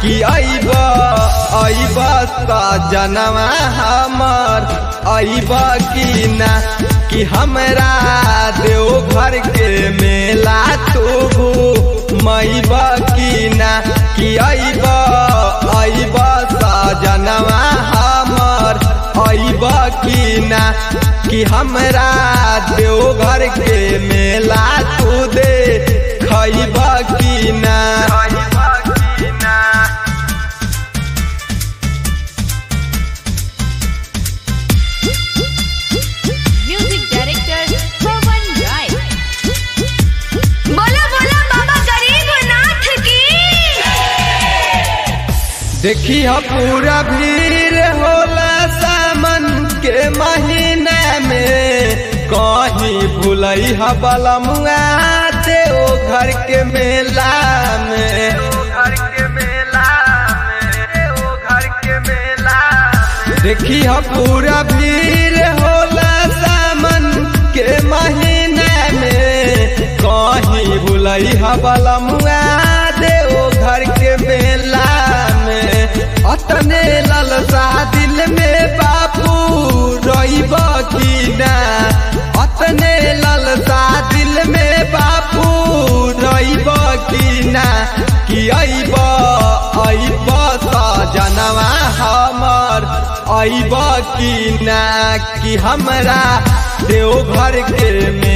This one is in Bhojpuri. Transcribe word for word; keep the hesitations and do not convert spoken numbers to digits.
कि अइबा अइबा सजनवा हमर अइबा कि ना कि हमरा देवघर के मेला तू मैबा कि ना कि अइबा अइबा सजनवा हमर अइबा कि ना कि हमरा देवघर के मेला तू दे खइबा कि ना। देखी ह पूरा भीड़ होला सावन के महीना में कहीं भूलई ह बलमुआ देवघर के मेला में देखी ह पूरा भीड़ होला सावन के महीना में कहीं भूलई ह बलमुआ देवघर के मेला अतने ललसा दिल में बापू रइबा कि ना अतने ललसा दिल में बापू रइबा कि ना कि अइबा अइबा सजनवा हमर अइबा कि ना कि हमरा देवघर के में